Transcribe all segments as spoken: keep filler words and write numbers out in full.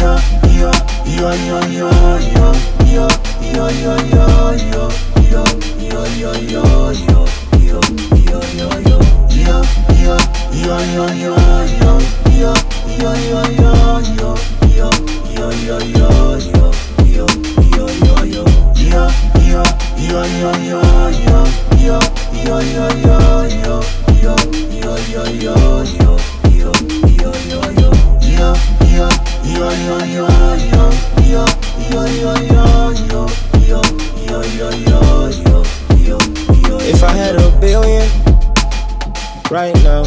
If I had a billion right now,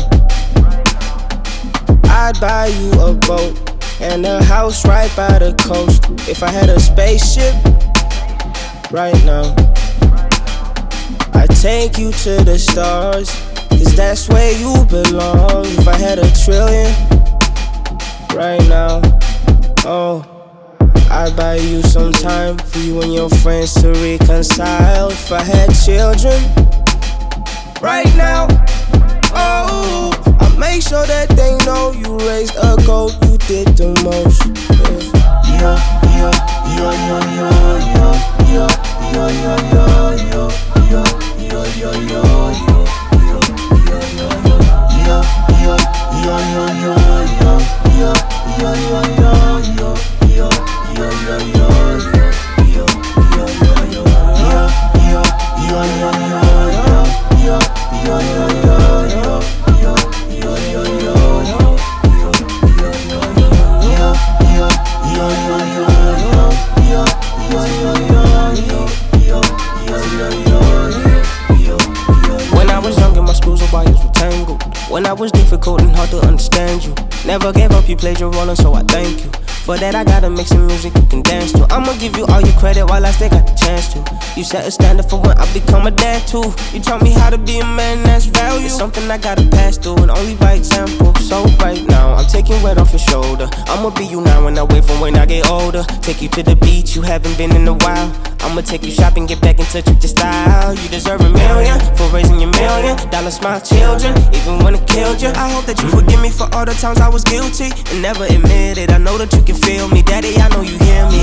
I'd buy you a boat and a house right by the coast. If I had a spaceship right now, I'd take you to the stars, cause that's where you belong. If I had a trillion right now, oh, I'd buy you some time for you and your friends to reconcile. If I had children right now, oh, I make sure that they know you raised a goat, you did the most. Yeah, yeah, yeah, yeah, yeah, yeah, yeah, yeah, yeah, yeah, yeah, yeah, yeah, When I was younger, my screws and wires were tangled. When I was difficult and hard to understand you, never gave up, you played your role, and so I thank you. For that I gotta make some music you can dance to. I'ma give you all your credit while I still got the chance to. You set a standard for when I become a dad too. You taught me how to be a man that's value. It's something I gotta pass through, and only by example. So right now, I'm taking weight off your shoulder. I'ma be you now and away from when I get older. Take you to the beach, you haven't been in a while. I'ma take you shopping, get back in touch with your style. You deserve a million for raising your million dollar smile children, even when it killed you. I hope that you forgive me for all the times I was guilty and never admitted. I know that you can feel me, Daddy, I know you hear me.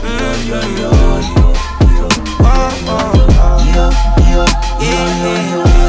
Oh, oh, oh. Yeah, yeah.